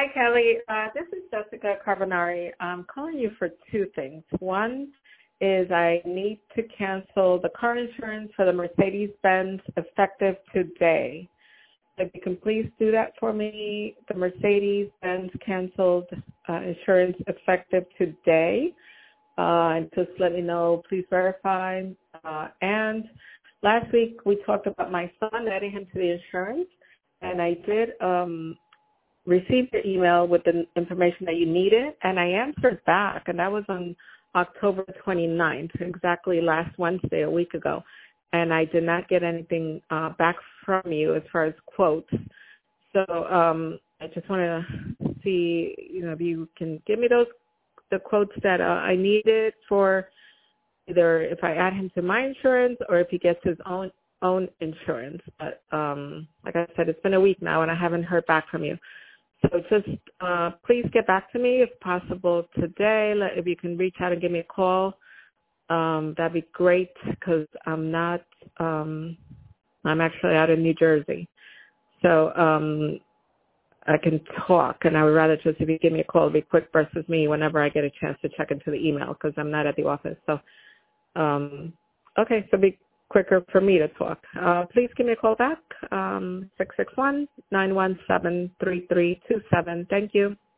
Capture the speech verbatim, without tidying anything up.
Hi, Kelly. Uh, this is Jessica Carbonari. I'm calling you for two things. One is I need to cancel the car insurance for the Mercedes-Benz effective today. If you can please do that for me, the Mercedes-Benz canceled uh, insurance effective today. Uh, and just let me know, please verify. Uh, and last week we talked about my son, adding him to the insurance, and I did um, receive the email with the information that you needed, and I answered back, and that was on October twenty-ninth, exactly last Wednesday, a week ago. And I did not get anything uh, back from you as far as quotes. So um, I just want to see, you know, if you can give me those the quotes that uh, I needed for either if I add him to my insurance or if he gets his own own insurance. But um, like I said, it's been a week now, and I haven't heard back from you. So just uh, please get back to me if possible today. If you can reach out and give me a call. Um, that'd be great because I'm not, um, I'm actually out in New Jersey. So um, I can talk, and I would rather just, if you give me a call, it'd be quick versus me whenever I get a chance to check into the email because I'm not at the office. So, um, okay, so it'd be quicker for me to talk. Uh, please give me a call back, um, six six one, nine one seven, three three two seven. Thank you.